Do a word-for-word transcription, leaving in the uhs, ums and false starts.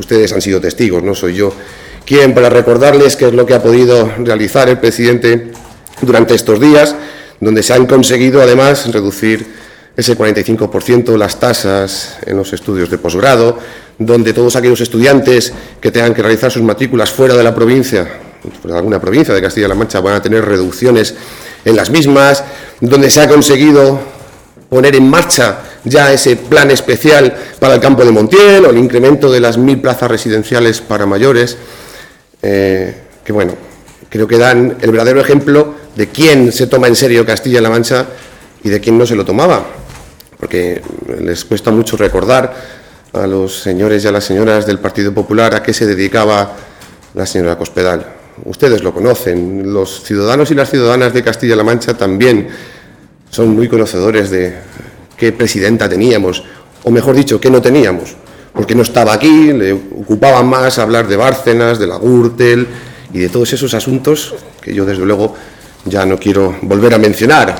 Ustedes han sido testigos, no soy yo quien para recordarles qué es lo que ha podido realizar el presidente durante estos días, donde se han conseguido además reducir ese cuarenta y cinco por ciento las tasas en los estudios de posgrado, donde todos aquellos estudiantes que tengan que realizar sus matrículas fuera de la provincia, fuera de alguna provincia de Castilla-La Mancha, van a tener reducciones en las mismas, donde se ha conseguido poner en marcha ya ese plan especial para el campo de Montiel o el incremento de las mil plazas residenciales para mayores, eh, que bueno, creo que dan el verdadero ejemplo de quién se toma en serio Castilla-La Mancha y de quién no se lo tomaba, porque les cuesta mucho recordar a los señores y a las señoras del Partido Popular a qué se dedicaba la señora Cospedal. Ustedes lo conocen, los ciudadanos y las ciudadanas de Castilla-La Mancha también son muy conocedores de qué presidenta teníamos, o mejor dicho, qué no teníamos, porque no estaba aquí, le ocupaba más hablar de Bárcenas, de la Gürtel y de todos esos asuntos que yo desde luego ya no quiero volver a mencionar.